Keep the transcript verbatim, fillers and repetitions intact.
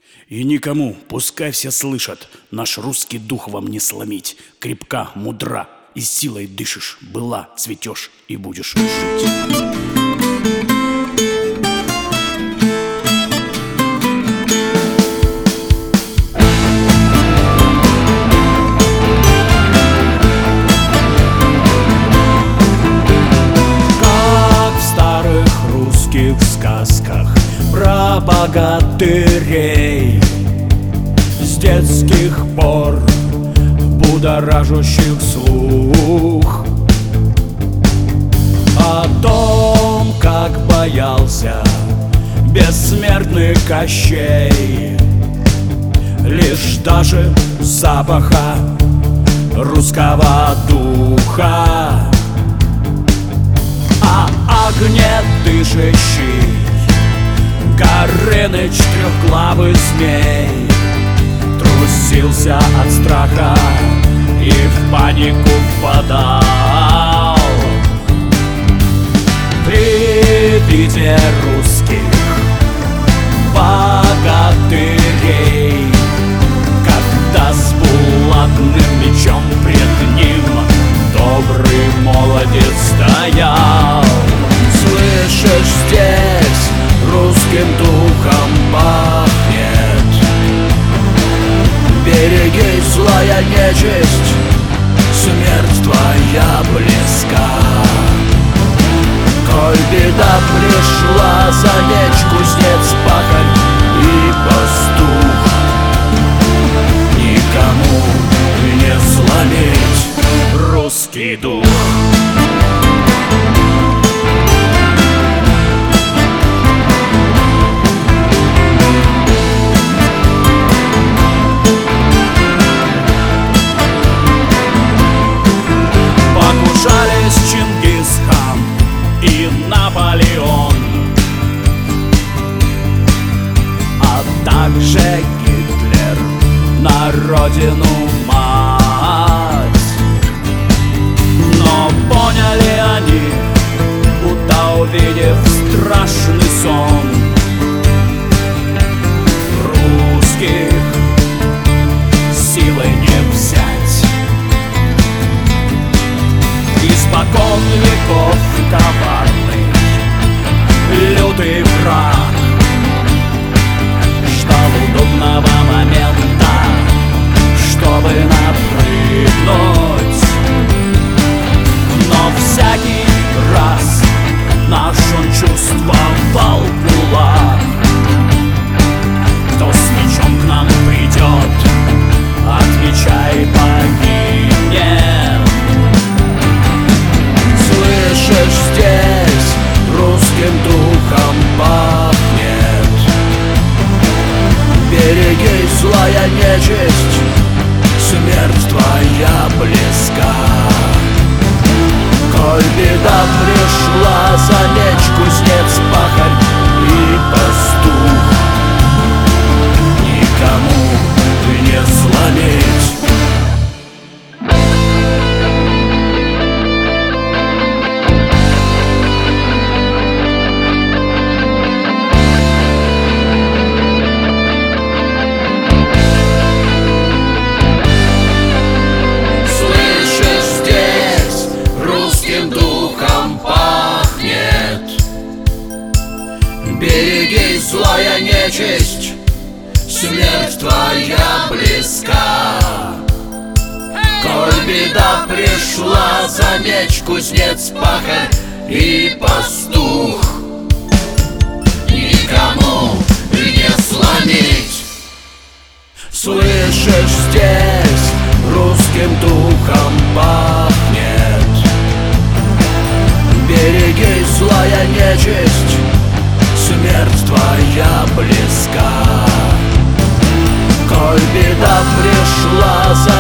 И никому, пускай все слышат, наш русский дух вам не сломить. Крепка, мудра, и силой дышишь, была, цветешь и будешь жить. В сказках про богатырей, с детских пор будоражащих слух, о том, как боялся бессмертный Кощей, лишь даже запаха русского духа. А огнедышащий Горыныч, трехглавый змей, трусился от страха и в панику впадал. При виде русских богатырей, когда с булатным мечом пред ним добрый молодец стоял. Слышишь, здесь русским духом пахнет. Береги, злая нечисть, смерть твоя близка. Коль беда пришла, замеч кузнец, пахарь и пастух, никому не сломить русский дух. Покушались Чингисхан и Наполеон, а также Гитлер на родину мать. Но поняли они, будто увидев страшный сон, русских силой не взять. Испокон веков коварный, лютый враг ждал удобного момента, чтобы напрыгнуть. Но всякий раз наш он чувствовал кулак. Кто с мечом к нам придет, отвечай, погибнет. Слышишь, здесь русским духом пахнет. Береги, злая нечисть, смерть твоя близка. Коль беда пришла, замеч кузнец, пахарь и пастух, никому не сломить. Береги, злая нечисть, смерть твоя близка. Коль беда пришла, замеч кузнец, пахарь и пастух, никому не сломить. Слышишь, здесь русским духом пахнет. Береги, злая нечисть, смерть твоя близка. Коль беда пришла, за